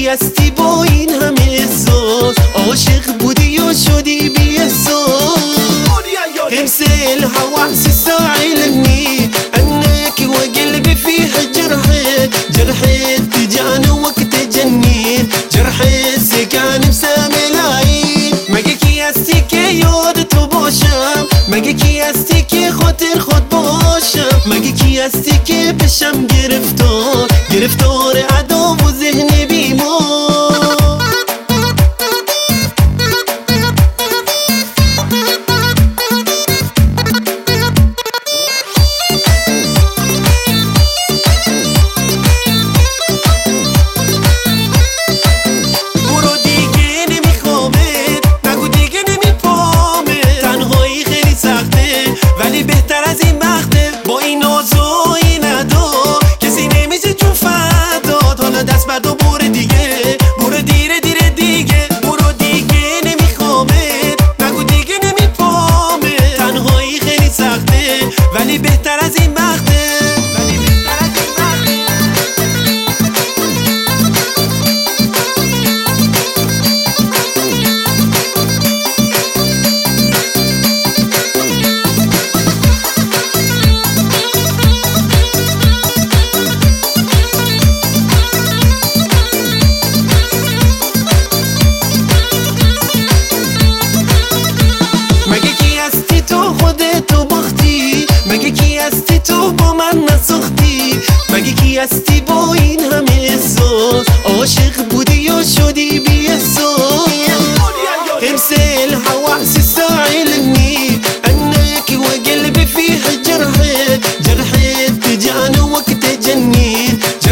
کی هستی با این همه احساس؟ عاشق بودی و شدی بی احساس. تمثل الهوى احساس علمني انك وقلبي فيه جرحت تجاني وقت جنين جرحت سكان بسامي العين. مگه کی هستی که یادتو باشم؟ مگه کی هستی که خاطر خود باشم؟ مگه کی هستی که بشم گرفتار ادا و ذهن بیمار؟ ولی بهتر از این وقته. مگه کی هستی تو خودتو باختی؟ مگه کی هستی تو با من نساختی؟ مگه کی هستی با این همه احساس؟ عاشق بودی و شدی بی احساس. تمثل الهوى احساس علمني انك وقلبي فيه جرحت تجاني وقت جنين